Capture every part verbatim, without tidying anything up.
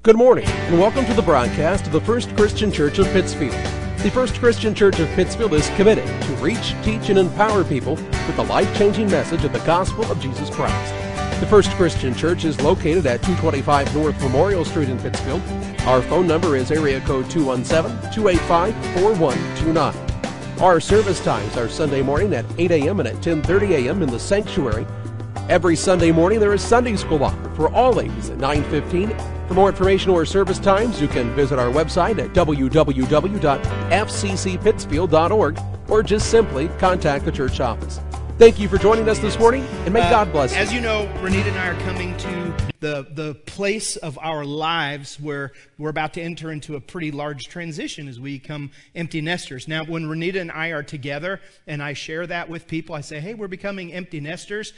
Good morning, and welcome to the broadcast of the First Christian Church of Pittsfield. The First Christian Church of Pittsfield is committed to reach, teach, and empower people with the life-changing message of the gospel of Jesus Christ. The First Christian Church is located at two twenty-five North Memorial Street in Pittsfield. Our phone number is area code two one seven, two eight five, four one two nine. Our service times are Sunday morning at eight a.m. and at ten thirty a.m. in the sanctuary. Every Sunday morning there is Sunday school offered for all ages at nine fifteen. For more information or service times, you can visit our website at w w w dot f c c pittsfield dot org or just simply contact the church office. Thank you for joining us this morning, and may uh, God bless you. As you know, Renita and I are coming to the, the place of our lives where we're about to enter into a pretty large transition as we become empty nesters. Now, when Renita and I are together and I share that with people, I say, hey, we're becoming empty nesters.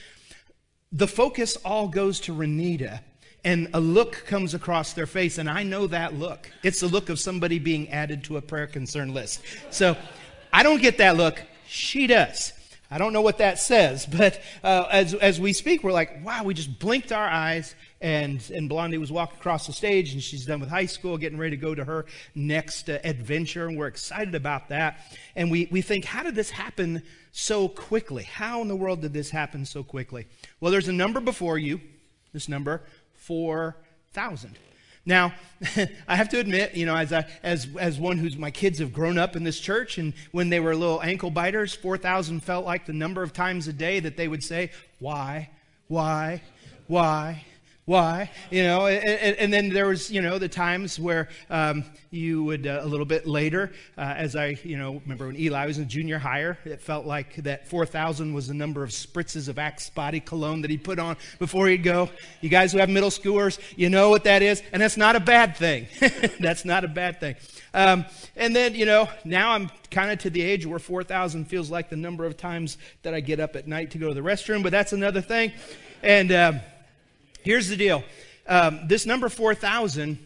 The focus all goes to Renita. And a look comes across their face, and I know that look. It's the look of somebody being added to a prayer concern list. So I don't get that look. She does. I don't know what that says, but uh, as as we speak, we're like, wow, we just blinked our eyes, and, and Blondie was walking across the stage, and she's done with high school, getting ready to go to her next uh, adventure, and we're excited about that. And we, we think, how did this happen so quickly? How in the world did this happen so quickly? Well, there's a number before you, this number, four thousand. Now, I have to admit, you know, as I, as as one who's, my kids have grown up in this church, and when they were little ankle biters, four thousand felt like the number of times a day that they would say, why, why, why, why, you know, and, and then there was, you know, the times where um, you would, uh, a little bit later, uh, as I, you know, remember when Eli was in junior higher, it felt like that four thousand was the number of spritzes of Axe body cologne that he put on before he'd go. You guys who have middle schoolers, you know what that is, and that's not a bad thing. That's not a bad thing. Um, and then, you know, now I'm kind of to the age where four thousand feels like the number of times that I get up at night to go to the restroom, but that's another thing. And, um, Here's the deal. Um, this number four thousand,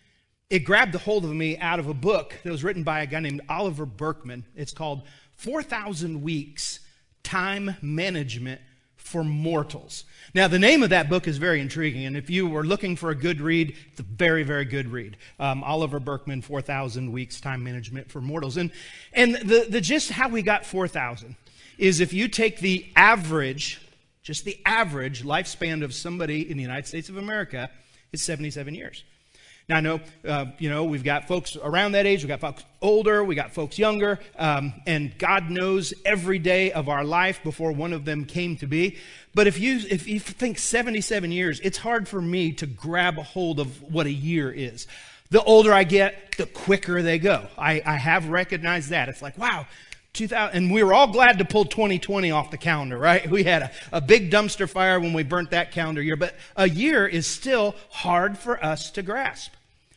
it grabbed a hold of me out of a book that was written by a guy named Oliver Burkeman. It's called four thousand Weeks, Time Management for Mortals. Now, the name of that book is very intriguing, and if you were looking for a good read, it's a very, very good read. Um, Oliver Burkeman, four thousand Weeks, Time Management for Mortals. And, and the, the gist how we got four thousand is if you take the average... Just the average lifespan of somebody in the United States of America is seventy-seven years. Now, I know, uh, you know, we've got folks around that age, we've got folks older, we got folks younger, um, and God knows every day of our life before one of them came to be. But if you if you think seventy-seven years, it's hard for me to grab a hold of what a year is. The older I get, the quicker they go. I, I have recognized that. It's like, wow. two thousand, and we were all glad to pull twenty twenty off the calendar, right? We had a, a big dumpster fire when we burnt that calendar year, but a year is still hard for us to grasp.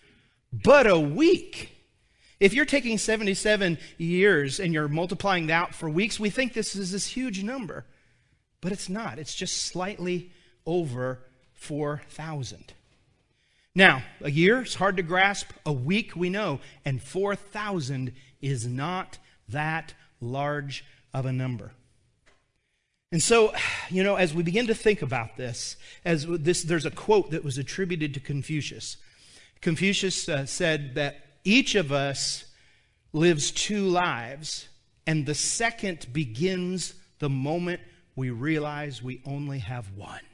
But a week, if you're taking seventy-seven years and you're multiplying that out for weeks, we think this is this huge number, but it's not. It's just slightly over four thousand. Now, a year is hard to grasp, a week we know, and four thousand is not that large of a number. And so, you know, as we begin to think about this, as this, there's a quote that was attributed to Confucius. Confucius uh, said that each of us lives two lives, and the second begins the moment we realize we only have one.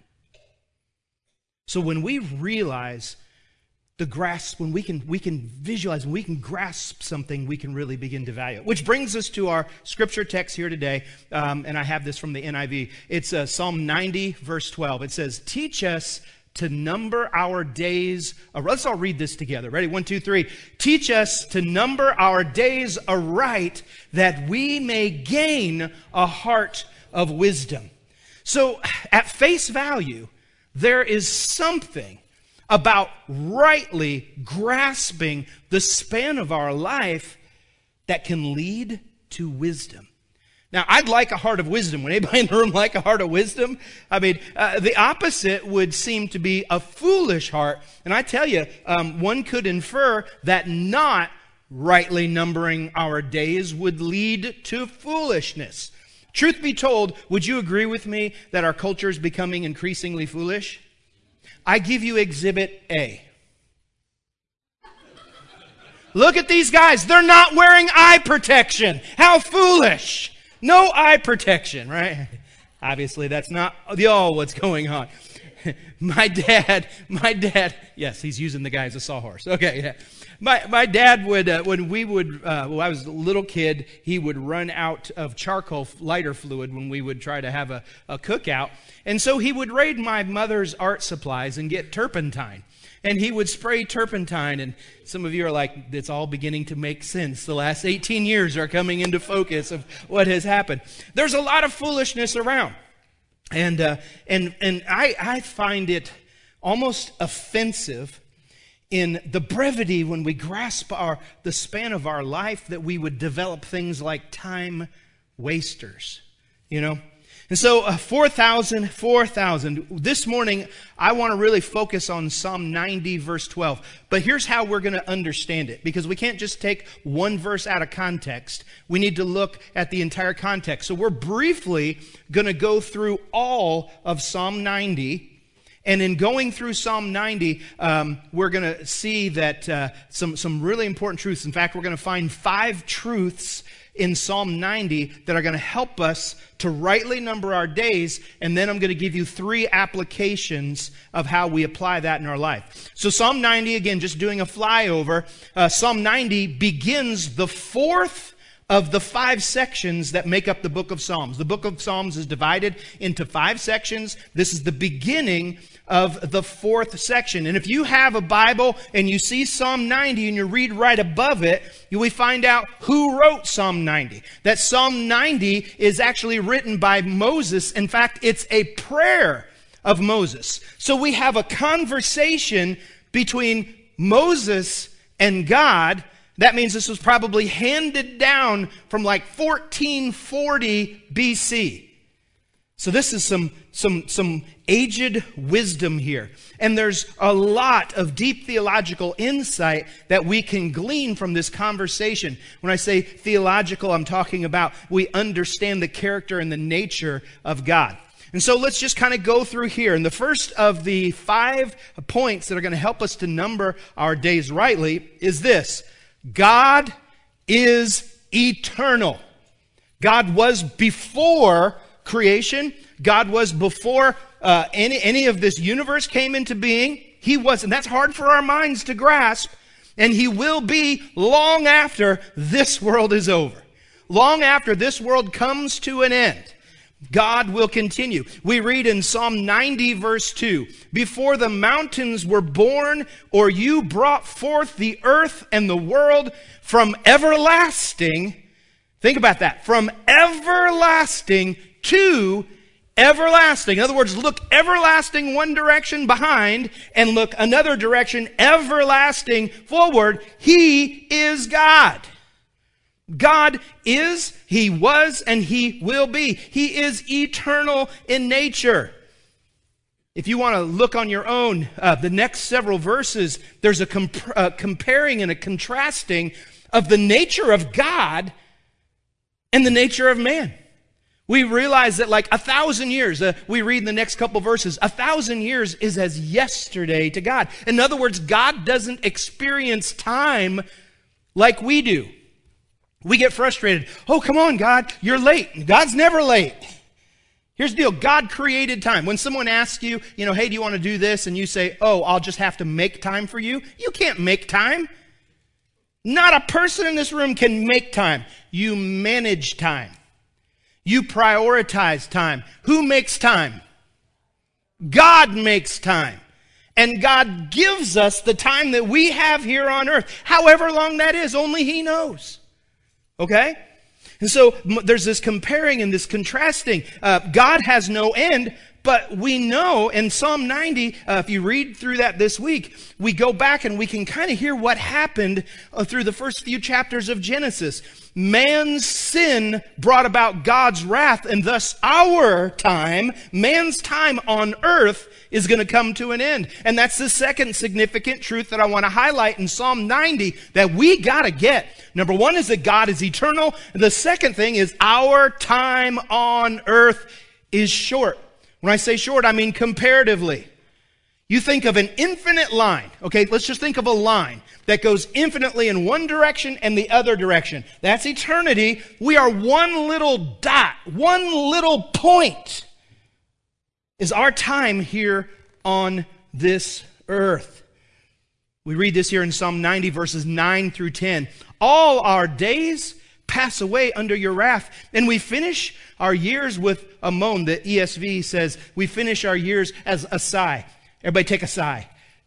So when we realize the grasp, when we can we can visualize, when we can grasp something, we can really begin to value it. Which brings us to our scripture text here today, um, and I have this from the N I V. It's uh, Psalm ninety, verse twelve. It says, teach us to number our days. Uh, let's all read this together. Ready? One, two, three. Teach us to number our days aright, that we may gain a heart of wisdom. So, at face value, there is something about rightly grasping the span of our life that can lead to wisdom. Now, I'd like a heart of wisdom. Would anybody in the room like a heart of wisdom? I mean, uh, the opposite would seem to be a foolish heart. And I tell you, um, one could infer that not rightly numbering our days would lead to foolishness. Truth be told, would you agree with me that our culture is becoming increasingly foolish? I give you Exhibit A. Look at these guys. They're not wearing eye protection. How foolish. No eye protection, right? Obviously, that's not the all what's going on. My dad, my dad, yes, he's using the guy as a sawhorse. Okay, yeah. My my dad would, uh, when we would, uh, when I was a little kid, he would run out of charcoal lighter fluid when we would try to have a, a cookout. And so he would raid my mother's art supplies and get turpentine. And he would spray turpentine, and some of you are like, it's all beginning to make sense. The last eighteen years are coming into focus of what has happened. There's a lot of foolishness around. And uh, and and I, I find it almost offensive in the brevity when we grasp our the span of our life that we would develop things like time wasters, you know? And so uh, four thousand, four thousand. This morning, I want to really focus on Psalm ninety, verse twelve. But here's how we're going to understand it. Because we can't just take one verse out of context. We need to look at the entire context. So we're briefly going to go through all of Psalm ninety. And in going through Psalm ninety, um, we're going to see that uh, some, some really important truths. In fact, we're going to find five truths in Psalm ninety that are going to help us to rightly number our days, and then I'm going to give you three applications of how we apply that in our life. So Psalm ninety, again, just doing a flyover, uh, Psalm ninety begins the fourth of the five sections that make up the book of Psalms. The book of Psalms is divided into five sections. This is the beginning of the fourth section. And if you have a Bible and you see Psalm ninety and you read right above it, you will find out who wrote Psalm ninety. That Psalm ninety is actually written by Moses. In fact, it's a prayer of Moses. So we have a conversation between Moses and God. That means this was probably handed down from like fourteen forty B C. So this is some, some, some aged wisdom here. And there's a lot of deep theological insight that we can glean from this conversation. When I say theological, I'm talking about we understand the character and the nature of God. And so let's just kind of go through here. And the first of the five points that are going to help us to number our days rightly is this. God is eternal. God was before creation. God was before uh, any, any of this universe came into being. He was, and that's hard for our minds to grasp. And He will be long after this world is over. Long after this world comes to an end. God will continue. We read in Psalm ninety, verse two, before the mountains were born, or you brought forth the earth and the world, from everlasting, think about that, from everlasting to everlasting. In other words, look everlasting one direction behind, and look another direction, everlasting forward. He is God. God is, He was, and He will be. He is eternal in nature. If you want to look on your own, uh, the next several verses, there's a comp- uh, comparing and a contrasting of the nature of God and the nature of man. We realize that like a thousand years, uh, we read in the next couple verses, a thousand years is as yesterday to God. In other words, God doesn't experience time like we do. We get frustrated. Oh, come on, God, you're late. God's never late. Here's the deal. God created time. When someone asks you, you know, hey, do you want to do this? And you say, oh, I'll just have to make time for you. You can't make time. Not a person in this room can make time. You manage time. You prioritize time. Who makes time? God makes time. And God gives us the time that we have here on earth. However long that is, only He knows. Okay? And so there's this comparing and this contrasting. Uh, God has no end, but we know in Psalm ninety, uh, if you read through that this week, we go back and we can kind of hear what happened uh, through the first few chapters of Genesis. Man's sin brought about God's wrath, and thus our time, man's time on earth, is going to come to an end. And that's the second significant truth that I want to highlight in Psalm ninety that we got to get. Number one is that God is eternal. The second thing is our time on earth is short. When I say short, I mean comparatively. You think of an infinite line. Okay, let's just think of a line that goes infinitely in one direction and the other direction. That's eternity. We are one little dot, one little point is our time here on this earth. We read this here in Psalm ninety, verses nine through ten. All our days pass away under your wrath, and we finish our years with a moan. The E S V says we finish our years as a sigh. Everybody take a sigh.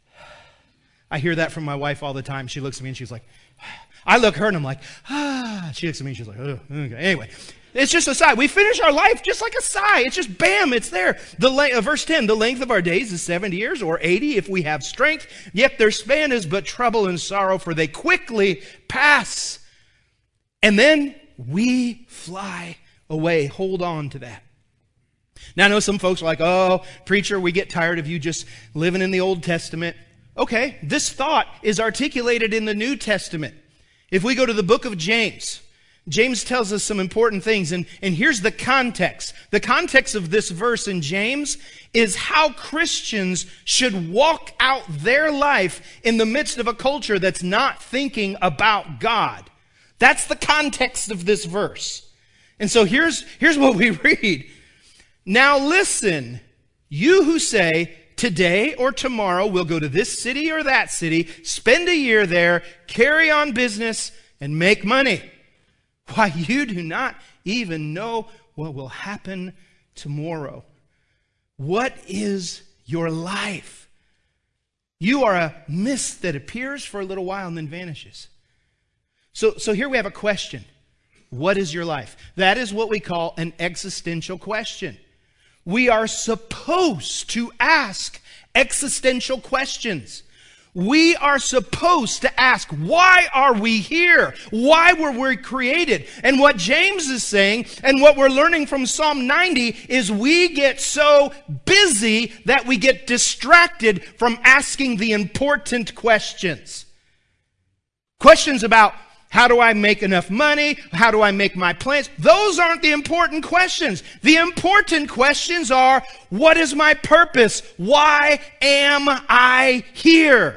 I hear that from my wife all the time. She looks at me and she's like, I look at her and I'm like, ah. She looks at me and she's like, oh, okay. Anyway, it's just a sigh. We finish our life just like a sigh. It's just bam, it's there. The uh, verse ten, the length of our days is seventy years or eighty if we have strength. Yet their span is but trouble and sorrow, for they quickly pass. And then we fly away. Hold on to that. Now, I know some folks are like, oh, preacher, we get tired of you just living in the Old Testament. Okay, this thought is articulated in the New Testament. If we go to the book of James, James tells us some important things, and, and here's the context. The context of this verse in James is how Christians should walk out their life in the midst of a culture that's not thinking about God. That's the context of this verse. And so here's, here's what we read. Now listen, you who say, today or tomorrow we'll go to this city or that city, spend a year there, carry on business, and make money. Why, you do not even know what will happen tomorrow. What is your life? You are a mist that appears for a little while and then vanishes. So, so here we have a question. What is your life? That is what we call an existential question. We are supposed to ask existential questions. We are supposed to ask, why are we here? Why were we created? And what James is saying, and what we're learning from Psalm ninety, is we get so busy that we get distracted from asking the important questions. Questions about, how do I make enough money? How do I make my plans? Those aren't the important questions. The important questions are, what is my purpose? Why am I here?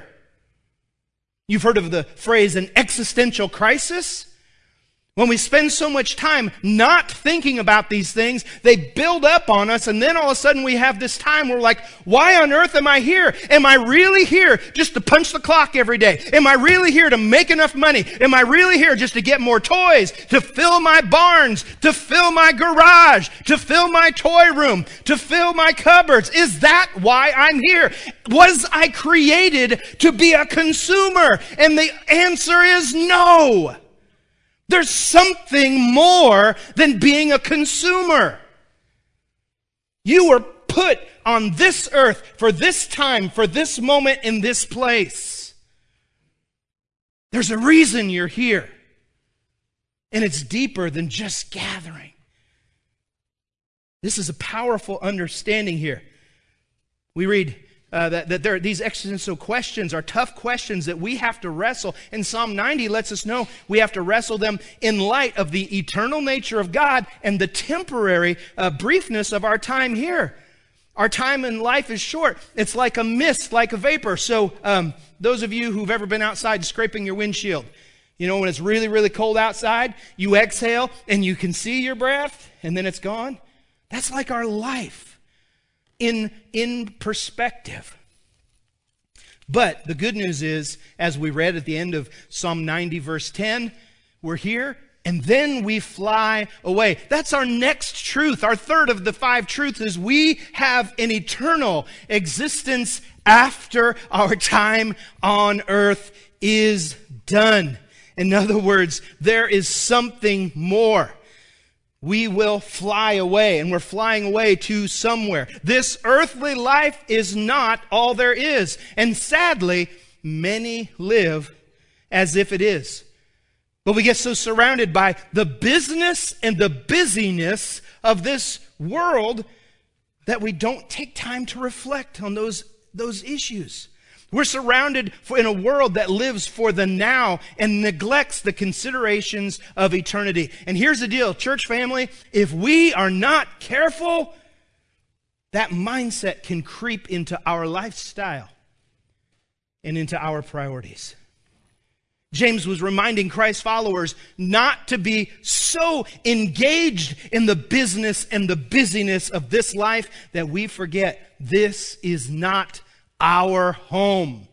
You've heard of the phrase an existential crisis? When we spend so much time not thinking about these things, they build up on us, and then all of a sudden we have this time where we're like, why on earth am I here? Am I really here just to punch the clock every day? Am I really here to make enough money? Am I really here just to get more toys, to fill my barns, to fill my garage, to fill my toy room, to fill my cupboards? Is that why I'm here? Was I created to be a consumer? And the answer is no. There's something more than being a consumer. You were put on this earth for this time, for this moment, in this place. There's a reason you're here. And it's deeper than just gathering. This is a powerful understanding here. We read Uh, that, that there, these existential questions are tough questions that we have to wrestle. And Psalm ninety lets us know we have to wrestle them in light of the eternal nature of God and the temporary uh, briefness of our time here. Our time in life is short. It's like a mist, like a vapor. So um, those of you who've ever been outside scraping your windshield, you know, when it's really, really cold outside, you exhale and you can see your breath and then it's gone. That's like our life. In, in perspective. But the good news is, as we read at the end of Psalm ninety verse ten, we're here and then we fly away. That's our next truth. Our third of the five truths is we have an eternal existence after our time on earth is done. In other words, there is something more. We will fly away, and we're flying away to somewhere. This earthly life is not all there is. And sadly, many live as if it is. But we get so surrounded by the business and the busyness of this world that we don't take time to reflect on those, those issues. We're surrounded for, in a world that lives for the now and neglects the considerations of eternity. And here's the deal, church family, if we are not careful, that mindset can creep into our lifestyle and into our priorities. James was reminding Christ's followers not to be so engaged in the business and the busyness of this life that we forget this is not our home.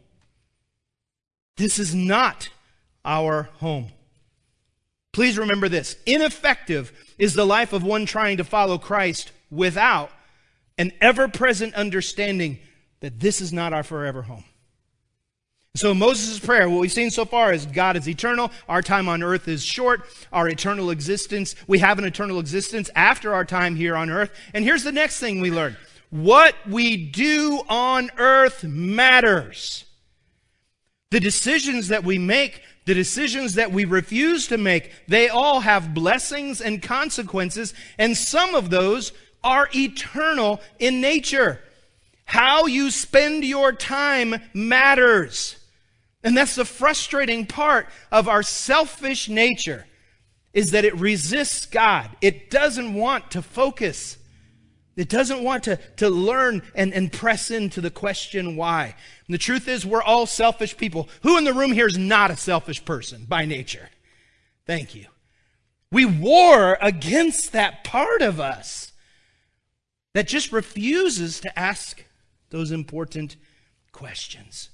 This is not our home. Please remember this. Ineffective is the life of one trying to follow Christ without an ever-present understanding that this is not our forever home. So in Moses' prayer, what we've seen so far is God is eternal. Our time on earth is short. Our eternal existence, we have an eternal existence after our time here on earth. And here's the next thing we learn. What we do on earth matters. The decisions that we make, the decisions that we refuse to make, they all have blessings and consequences, and some of those are eternal in nature. How you spend your time matters. And that's the frustrating part of our selfish nature, is that it resists God. It doesn't want to focus. It doesn't want to, to learn and, and press into the question why. And the truth is, we're all selfish people. Who in the room here is not a selfish person by nature? Thank you. We war against that part of us that just refuses to ask those important questions.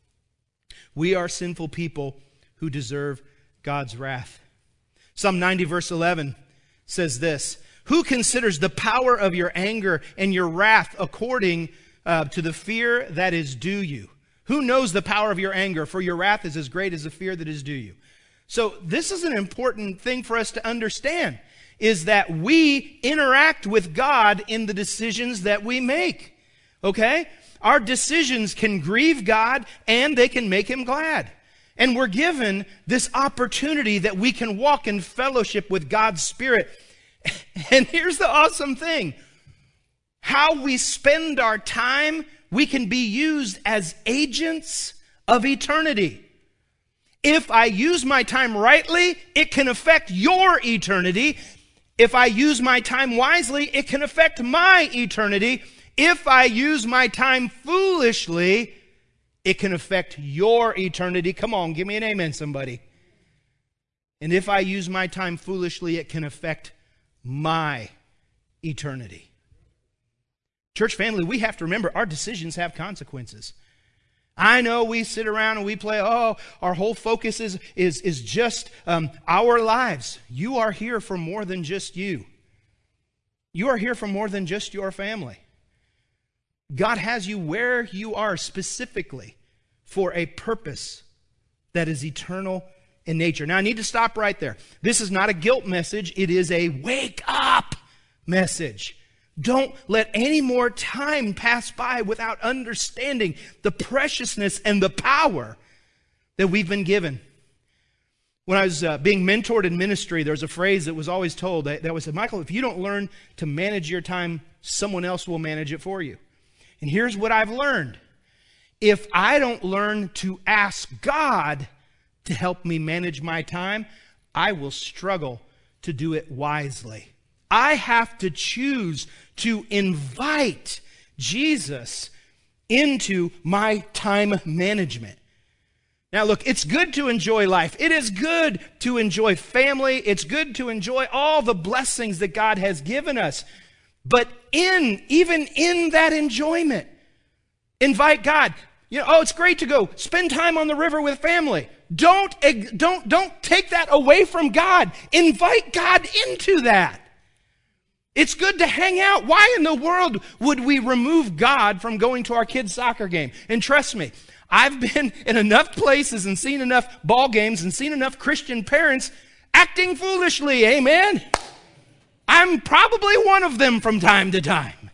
We are sinful people who deserve God's wrath. Psalm ninety verse eleven says this, "Who considers the power of your anger and your wrath according uh, to the fear that is due you? Who knows the power of your anger? For your wrath is as great as the fear that is due you." So this is an important thing for us to understand, is that we interact with God in the decisions that we make. Okay? Our decisions can grieve God and they can make Him glad. And we're given this opportunity that we can walk in fellowship with God's Spirit. And here's the awesome thing. How we spend our time, we can be used as agents of eternity. If I use my time rightly, it can affect your eternity. If I use my time wisely, it can affect my eternity. If I use my time foolishly, it can affect your eternity. Come on, give me an amen, somebody. And if I use my time foolishly, it can affect my eternity. Church family, we have to remember our decisions have consequences. I know we sit around and we play, oh, our whole focus is, is, is just um, our lives. You are here for more than just you. You are here for more than just your family. God has you where you are specifically for a purpose that is eternal in nature. Now, I need to stop right there. This is not a guilt message. It is a wake up message. Don't let any more time pass by without understanding the preciousness and the power that we've been given. When I was uh, being mentored in ministry, there was a phrase that was always told that, that was, Michael, if you don't learn to manage your time, someone else will manage it for you. And here's what I've learned. If I don't learn to ask God to help me manage my time, I will struggle to do it wisely. I have to choose to invite Jesus into my time management. Now look, it's good to enjoy life. It is good to enjoy family. It's good to enjoy all the blessings that God has given us. But in, even in that enjoyment, invite God. You know, oh, it's great to go spend time on the river with family. Don't, don't, don't take that away from God. Invite God into that. It's good to hang out. Why in the world would we remove God from going to our kids' soccer game? And trust me, I've been in enough places and seen enough ball games and seen enough Christian parents acting foolishly. Amen? I'm probably one of them from time to time.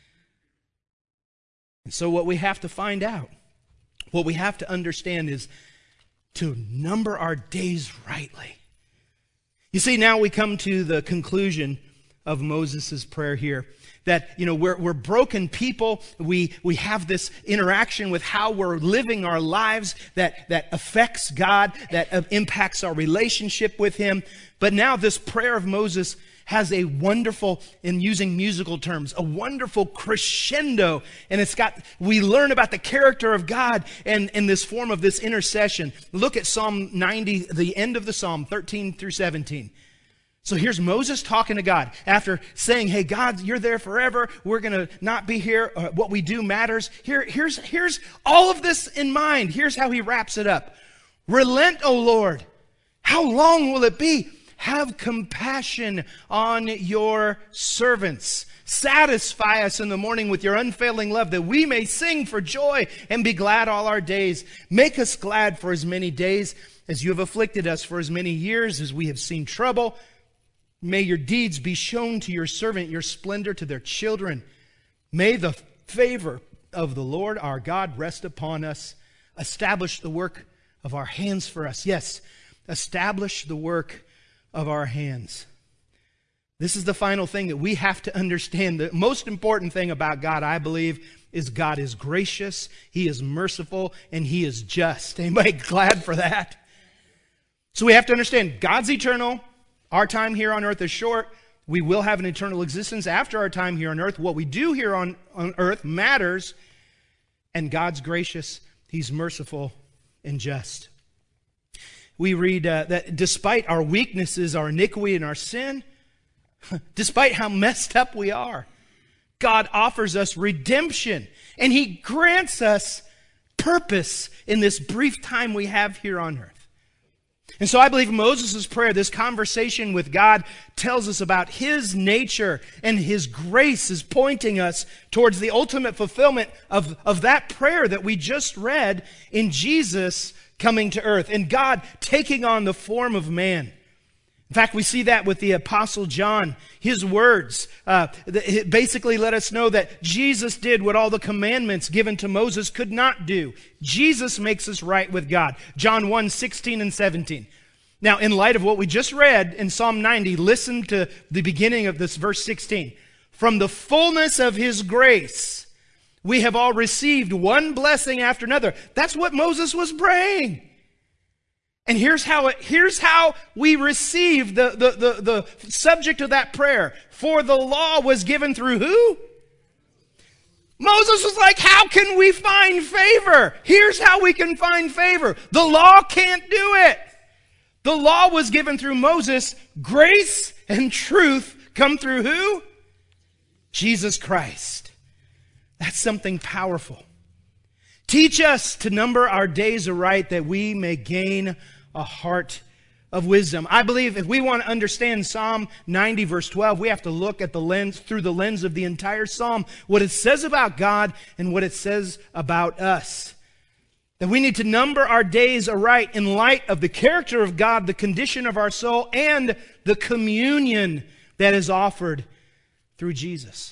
And so what we have to find out, what we have to understand is to number our days rightly. You see, now we come to the conclusion of Moses' prayer here. That, you know, we're, we're broken people. We, we have this interaction with how we're living our lives that, that affects God, that uh, impacts our relationship with Him. But now this prayer of Moses has a wonderful, in using musical terms, a wonderful crescendo. And it's got, we learn about the character of God and in this form of this intercession. Look at Psalm ninety, the end of the Psalm, thirteen through seventeen. So here's Moses talking to God after saying, hey, God, you're there forever. We're going to not be here. Uh, what we do matters. Here, here's, here's all of this in mind. Here's how he wraps it up. Relent, O Lord. How long will it be? Have compassion on your servants. Satisfy us in the morning with your unfailing love, that we may sing for joy and be glad all our days. Make us glad for as many days as you have afflicted us, for as many years as we have seen trouble. May your deeds be shown to your servant, your splendor to their children. May the favor of the Lord our God rest upon us. Establish the work of our hands for us. Yes, establish the work of our hands. This is the final thing that we have to understand. The most important thing about God, I believe, is God is gracious, He is merciful, and He is just. Anybody glad for that? So we have to understand God's eternal. Our time here on earth is short. We will have an eternal existence after our time here on earth. What we do here on, on earth matters. And God's gracious. He's merciful and just. We read uh, that despite our weaknesses, our iniquity, and our sin, despite how messed up we are, God offers us redemption. And He grants us purpose in this brief time we have here on earth. And so I believe Moses' prayer, this conversation with God, tells us about His nature, and His grace is pointing us towards the ultimate fulfillment of, of that prayer that we just read in Jesus coming to earth and God taking on the form of man. In fact, we see that with the Apostle John. His words uh, basically let us know that Jesus did what all the commandments given to Moses could not do. Jesus makes us right with God. John one, sixteen and seventeen. Now, in light of what we just read in Psalm ninety, listen to the beginning of this verse sixteen. From the fullness of His grace, we have all received one blessing after another. That's what Moses was praying. And here's how it, here's how we receive the, the, the, the subject of that prayer. For the law was given through who? Moses was like, how can we find favor? Here's how we can find favor. The law can't do it. The law was given through Moses. Grace and truth come through who? Jesus Christ. That's something powerful. Teach us to number our days aright, that we may gain a heart of wisdom. I believe if we want to understand Psalm ninety verse twelve, we have to look at the lens, through the lens of the entire Psalm, what it says about God and what it says about us. That we need to number our days aright in light of the character of God, the condition of our soul, and the communion that is offered through Jesus.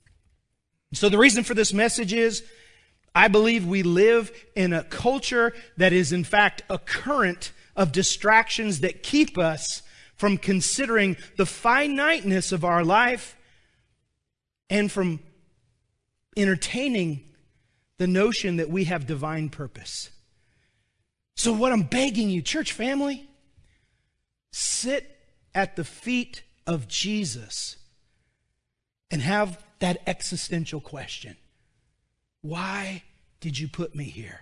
So the reason for this message is, I believe we live in a culture that is in fact a current of distractions that keep us from considering the finiteness of our life and from entertaining the notion that we have divine purpose. So what I'm begging you, church family, sit at the feet of Jesus and have that existential question. Why did you put me here?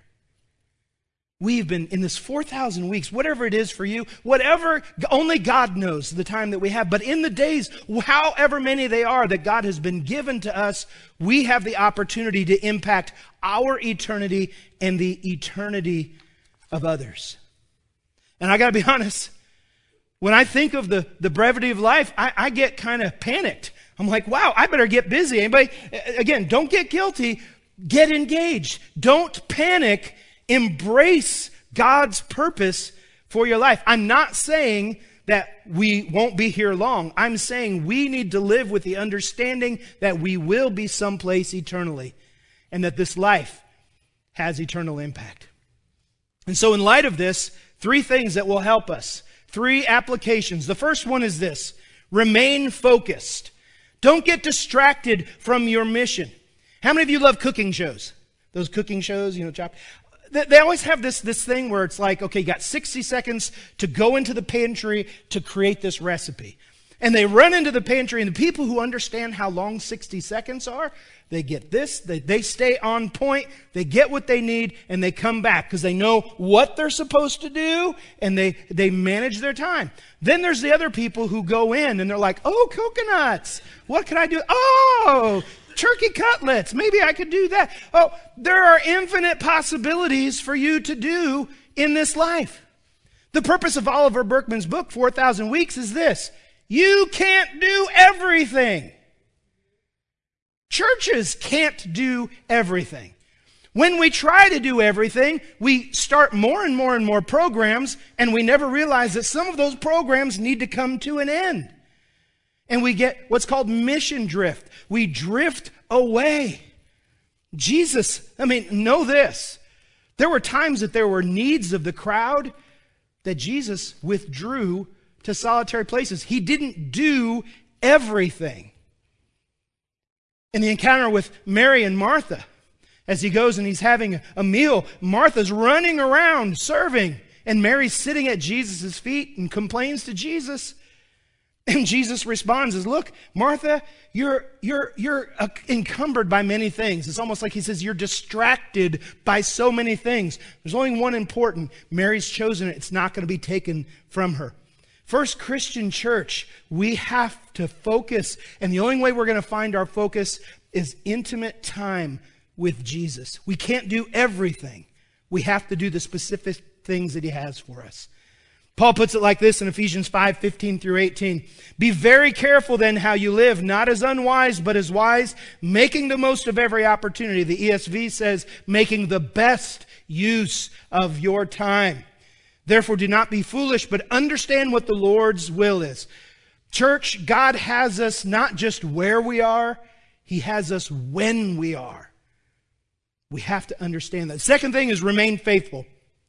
We've been in this four thousand weeks, whatever it is for you, whatever, only God knows the time that we have. But in the days, however many they are that God has been given to us, we have the opportunity to impact our eternity and the eternity of others. And I got to be honest, when I think of the, the brevity of life, I, I get kind of panicked. I'm like, wow, I better get busy. Anybody, again, don't get guilty. Get engaged. Don't panic. Embrace God's purpose for your life. I'm not saying that we won't be here long. I'm saying we need to live with the understanding that we will be someplace eternally and that this life has eternal impact. And so in light of this, three things that will help us. Three applications. The first one is this. Remain focused. Don't get distracted from your mission. How many of you love cooking shows? Those cooking shows, you know, chop. They always have this, this thing where it's like, okay, you got sixty seconds to go into the pantry to create this recipe. And they run into the pantry, and the people who understand how long sixty seconds are, they get this, they, they stay on point, they get what they need, and they come back because they know what they're supposed to do, and they, they manage their time. Then there's the other people who go in, and they're like, oh, coconuts, what can I do? Oh, turkey cutlets, maybe I could do that. Oh, there are infinite possibilities for you to do in this life. The purpose of Oliver Burkeman's book, four thousand Weeks, is this. You can't do everything. Churches can't do everything. When we try to do everything, we start more and more and more programs, and we never realize that some of those programs need to come to an end. And we get what's called mission drift. We drift away. Jesus, I mean, know this. There were times that there were needs of the crowd that Jesus withdrew to solitary places. He didn't do everything. In the encounter with Mary and Martha, as he goes and he's having a meal, Martha's running around serving, and Mary's sitting at Jesus' feet and complains to Jesus. And Jesus responds as, look, Martha, you're, you're, you're uh, encumbered by many things. It's almost like he says, you're distracted by so many things. There's only one important. Mary's chosen it. It's not going to be taken from her. First Christian Church, we have to focus, and the only way we're going to find our focus is intimate time with Jesus. We can't do everything. We have to do the specific things that he has for us. Paul puts it like this in Ephesians five, fifteen through eighteen. Be very careful then how you live, not as unwise, but as wise, making the most of every opportunity. The E S V says, making the best use of your time. Therefore, do not be foolish, but understand what the Lord's will is. Church, God has us not just where we are, he has us when we are. We have to understand that. Second thing is remain faithful.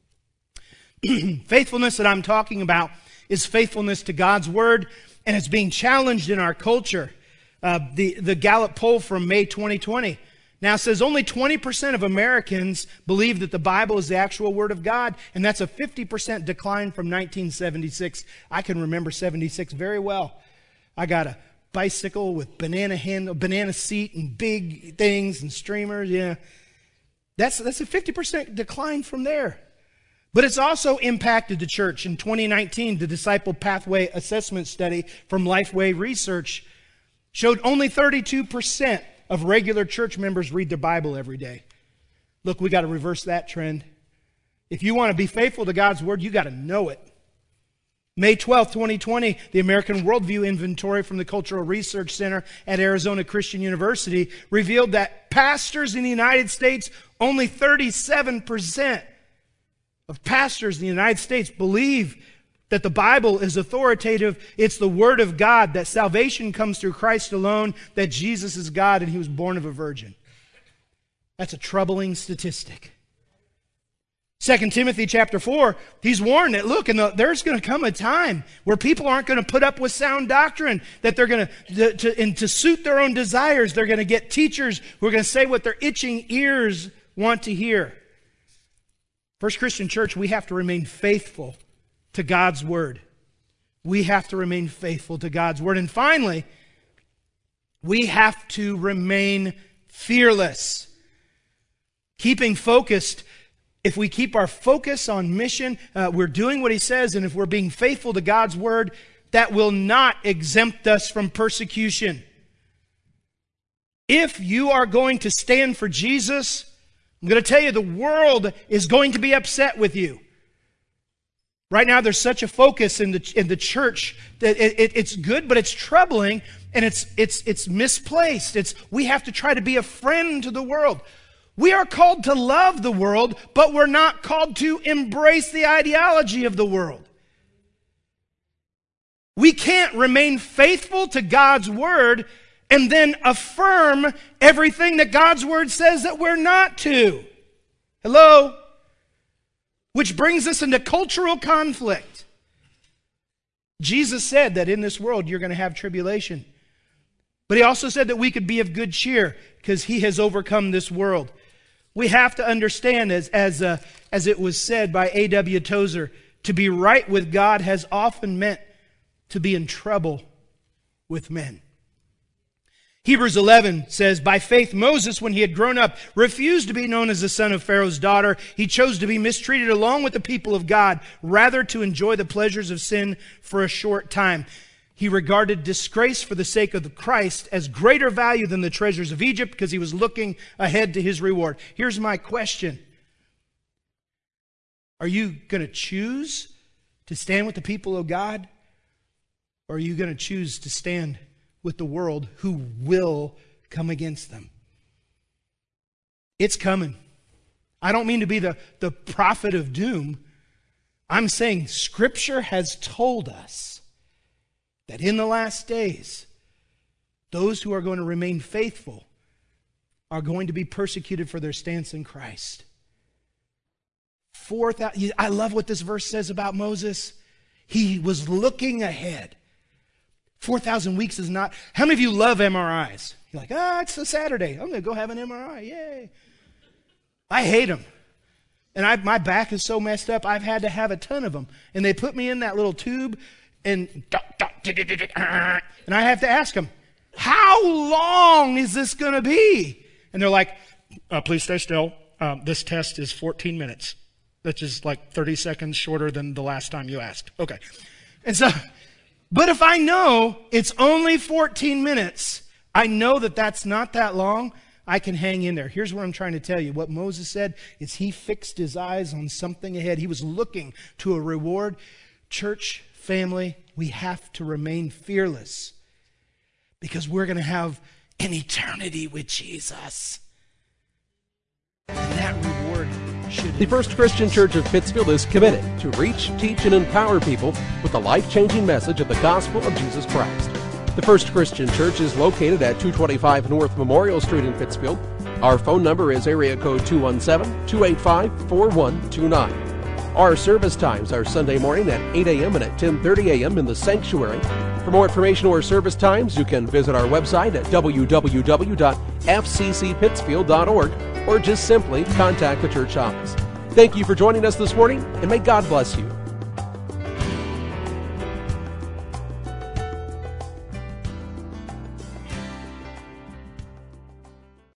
Faithfulness that I'm talking about is faithfulness to God's word, and it's being challenged in our culture. Uh, the, the Gallup poll from May twenty twenty now says only twenty percent of Americans believe that the Bible is the actual word of God, and that's a fifty percent decline from nineteen seventy-six. I can remember seventy-six very well. I got a bicycle with banana handle, banana seat, and big things and streamers. Yeah, that's that's a fifty percent decline from there. But it's also impacted the church. In twenty nineteen, the Disciple Pathway Assessment Study from Lifeway Research showed only thirty-two percent of regular church members read their Bible every day. Look, we got to reverse that trend. If you want to be faithful to God's word, you got to know it. May twelfth, twenty twenty, the American Worldview Inventory from the Cultural Research Center at Arizona Christian University revealed that pastors in the United States, only thirty-seven percent of pastors in the United States believe that the Bible is authoritative. It's the Word of God, that salvation comes through Christ alone, that Jesus is God and he was born of a virgin. That's a troubling statistic. Second Timothy chapter four, he's warned that, look, and the, there's going to come a time where people aren't going to put up with sound doctrine, that they're going to, to, and to suit their own desires, they're going to get teachers who are going to say what their itching ears want to hear. First Christian Church, we have to remain faithful to God's word. We have to remain faithful to God's word. And finally, we have to remain fearless. Keeping focused. If we keep our focus on mission, uh, we're doing what he says, and if we're being faithful to God's word, that will not exempt us from persecution. If you are going to stand for Jesus, I'm going to tell you, the world is going to be upset with you. Right now, there's such a focus in the in the church that it, it, it's good, but it's troubling, and it's it's it's misplaced. It's we have to try to be a friend to the world. We are called to love the world, but we're not called to embrace the ideology of the world. We can't remain faithful to God's word and then affirm everything that God's word says that we're not to. Hello? Which brings us into cultural conflict. Jesus said that in this world you're going to have tribulation. But he also said that we could be of good cheer because he has overcome this world. We have to understand, as, as, uh, as it was said by A W Tozer, to be right with God has often meant to be in trouble with men. Hebrews eleven says, by faith Moses, when he had grown up, refused to be known as the son of Pharaoh's daughter. He chose to be mistreated along with the people of God, rather to enjoy the pleasures of sin for a short time. He regarded disgrace for the sake of the Christ as greater value than the treasures of Egypt, because he was looking ahead to his reward. Here's my question. Are you going to choose to stand with the people of God? Or are you going to choose to stand with the world who will come against them? It's coming. I don't mean to be the, the prophet of doom. I'm saying Scripture has told us that in the last days, those who are going to remain faithful are going to be persecuted for their stance in Christ. Four thousand, I love what this verse says about Moses. He was looking ahead. four thousand weeks is not... How many of you love M R Is? You're like, ah, oh, it's a Saturday. I'm going to go have an M R I. Yay. I hate them. And I, my back is so messed up, I've had to have a ton of them. And they put me in that little tube, and, and I have to ask them, how long is this going to be? And they're like, uh, please stay still. Um, this test is fourteen minutes. Which is like thirty seconds shorter than the last time you asked. Okay. And so... But if I know it's only fourteen minutes, I know that that's not that long, I can hang in there. Here's what I'm trying to tell you. What Moses said is he fixed his eyes on something ahead. He was looking to a reward. Church, family, we have to remain fearless because we're going to have an eternity with Jesus. And that reward should... The First Christian Church of Pittsfield is committed to reach, teach, and empower people with the life-changing message of the gospel of Jesus Christ. The First Christian Church is located at two twenty-five North Memorial Street in Pittsfield. Our phone number is area code two one seven, two eight five, four one two nine. Our service times are Sunday morning at eight a.m. and at ten thirty a.m. in the sanctuary. For more information or service times, you can visit our website at w w w dot f c c pittsfield dot org or just simply contact the church office. Thank you for joining us this morning, and may God bless you.